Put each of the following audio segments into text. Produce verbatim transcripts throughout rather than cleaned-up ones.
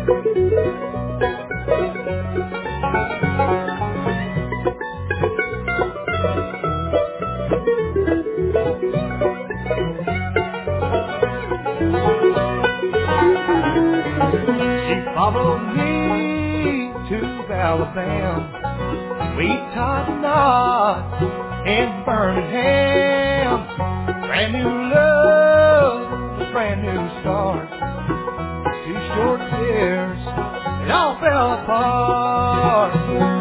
She followed me to Alabama. We tied a knot in Birmingham. Brand new love, a brand new start. Two short years, it all fell apart.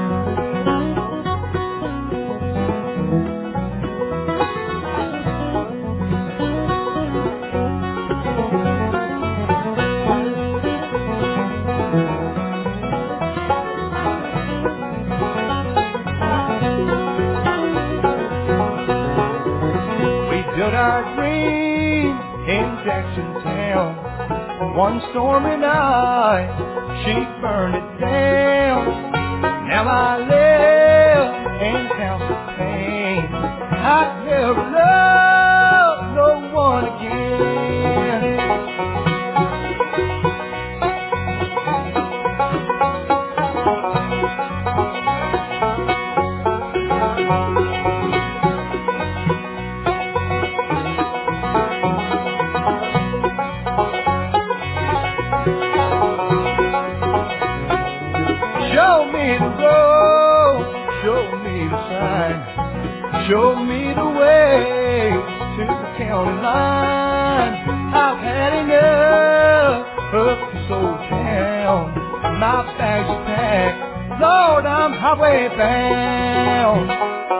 Built our dream in Jackson Town. One stormy night, she burned it down. Now I live in house of pain. I'd never love no one again. Show me the road, show me the sign, show me the way to the county line. I've had enough of this old town. My bags are packed, Lord, I'm highway bound.